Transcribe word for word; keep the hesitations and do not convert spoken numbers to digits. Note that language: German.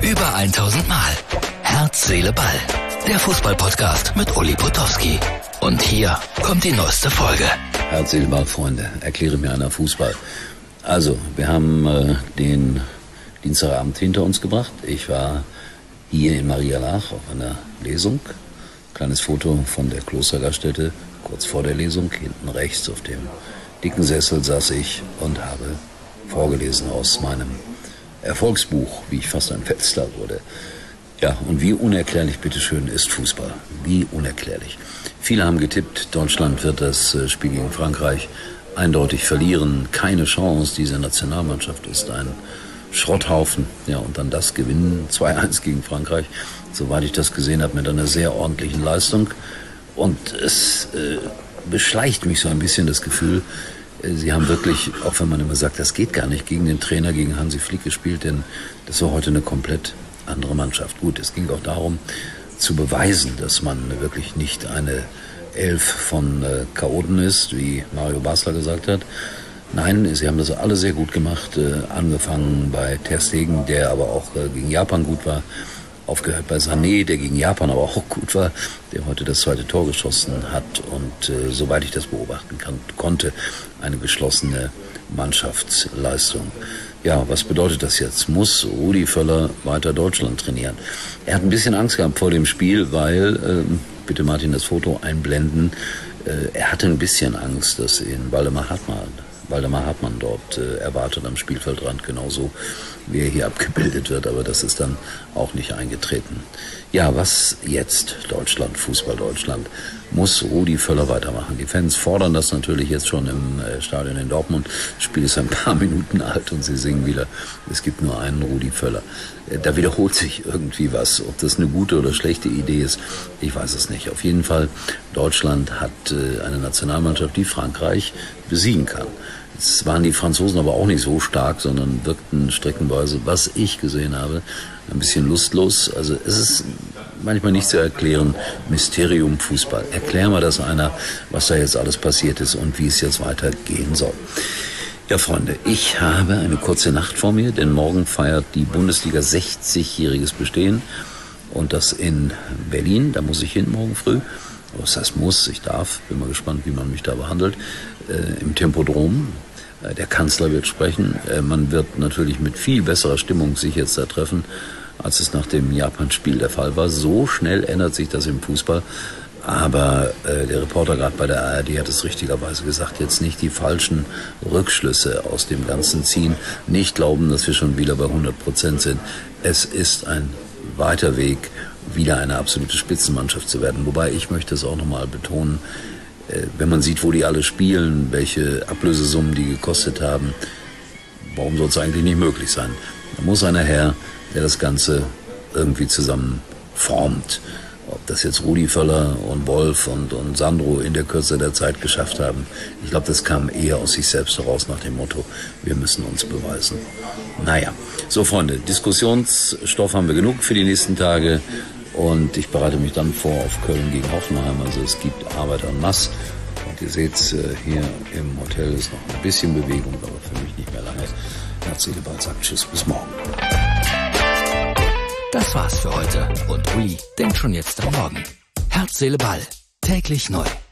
Über tausend Mal. Herz, Seele, Ball. Der Fußball-Podcast mit Uli Potowski. Und hier kommt die neueste Folge. Herz, Seele, Ball, Freunde. Erkläre mir einer Fußball. Also, wir haben äh, den Dienstagabend hinter uns gebracht. Ich war hier in Marialach auf einer Lesung. Kleines Foto von der Klostergaststätte, kurz vor der Lesung. Hinten rechts auf dem dicken Sessel saß ich und habe vorgelesen aus meinem Erfolgsbuch, wie ich fast ein Weltstar wurde. Ja, und wie unerklärlich, bitteschön, ist Fußball. Wie unerklärlich. Viele haben getippt, Deutschland wird das Spiel gegen Frankreich eindeutig verlieren. Keine Chance, diese Nationalmannschaft ist ein Schrotthaufen. Ja, und dann das Gewinnen, zwei eins gegen Frankreich, soweit ich das gesehen habe, mit einer sehr ordentlichen Leistung. Und es äh, beschleicht mich so ein bisschen das Gefühl, äh, sie haben wirklich, auch wenn man immer sagt, das geht gar nicht, gegen den Trainer, gegen Hansi Flick gespielt, denn das war heute eine komplett andere Mannschaft. Gut, es ging auch darum, zu beweisen, dass man wirklich nicht eine Elf von äh, Chaoten ist, wie Mario Basler gesagt hat. Nein, sie haben das alle sehr gut gemacht, äh, angefangen bei Ter Stegen, der aber auch äh, gegen Japan gut war, aufgehört bei Sané, der gegen Japan aber auch gut war, der heute das zweite Tor geschossen hat und äh, soweit ich das beobachten kann, konnte, eine geschlossene Mannschaftsleistung. Ja, was bedeutet das jetzt? Muss Rudi Völler weiter Deutschland trainieren? Er hat ein bisschen Angst gehabt vor dem Spiel, weil, äh, bitte Martin das Foto einblenden, äh, er hatte ein bisschen Angst, dass ihn Waldemar Hartmann Waldemar Hartmann dort äh, erwartet am Spielfeldrand, genauso wie er hier abgebildet wird, aber das ist dann auch nicht eingetreten. Ja, was jetzt? Deutschland, Fußball Deutschland. Muss Rudi Völler weitermachen? Die Fans fordern das natürlich jetzt schon im äh, Stadion in Dortmund. Das Spiel ist ein paar Minuten alt und sie singen wieder, es gibt nur einen Rudi Völler. Äh, da wiederholt sich irgendwie was. Ob das eine gute oder schlechte Idee ist, ich weiß es nicht. Auf jeden Fall, Deutschland hat äh, eine Nationalmannschaft, die Frankreich besiegen kann. Jetzt waren die Franzosen aber auch nicht so stark, sondern wirkten streckenweise, was ich gesehen habe, ein bisschen lustlos. Also es ist manchmal nicht zu erklären, Mysterium Fußball. Erklär mal das einer, was da jetzt alles passiert ist und wie es jetzt weitergehen soll. Ja, Freunde, ich habe eine kurze Nacht vor mir, denn morgen feiert die Bundesliga sechzigjähriges Bestehen und das in Berlin. Da muss ich hin morgen früh. Was heißt muss, ich darf, bin mal gespannt, wie man mich da behandelt, äh, im Tempodrom. Äh, der Kanzler wird sprechen. Äh, man wird natürlich mit viel besserer Stimmung sich jetzt da treffen, als es nach dem Japan-Spiel der Fall war. So schnell ändert sich das im Fußball. Aber äh, der Reporter gerade bei der A R D hat es richtigerweise gesagt, jetzt nicht die falschen Rückschlüsse aus dem Ganzen ziehen, nicht glauben, dass wir schon wieder bei hundert Prozent sind. Es ist ein weiter Weg, wieder eine absolute Spitzenmannschaft zu werden. Wobei, ich möchte es auch nochmal betonen, äh, wenn man sieht, wo die alle spielen, welche Ablösesummen die gekostet haben, warum soll es eigentlich nicht möglich sein? Da muss einer her, der das Ganze irgendwie zusammen formt. Ob das jetzt Rudi Völler und Wolf und, und Sandro in der Kürze der Zeit geschafft haben, ich glaube, das kam eher aus sich selbst heraus nach dem Motto, wir müssen uns beweisen. Naja, so Freunde, Diskussionsstoff haben wir genug für die nächsten Tage und ich bereite mich dann vor auf Köln gegen Hoffenheim. Also es gibt Arbeit en masse und ihr seht, hier im Hotel ist noch ein bisschen Bewegung, aber für mich nicht mehr lange. Herz, Seele, Ball sagt Tschüss, bis morgen. Das war's für heute und Uli denkt schon jetzt am Morgen. Herz, Seele, Ball. Täglich neu.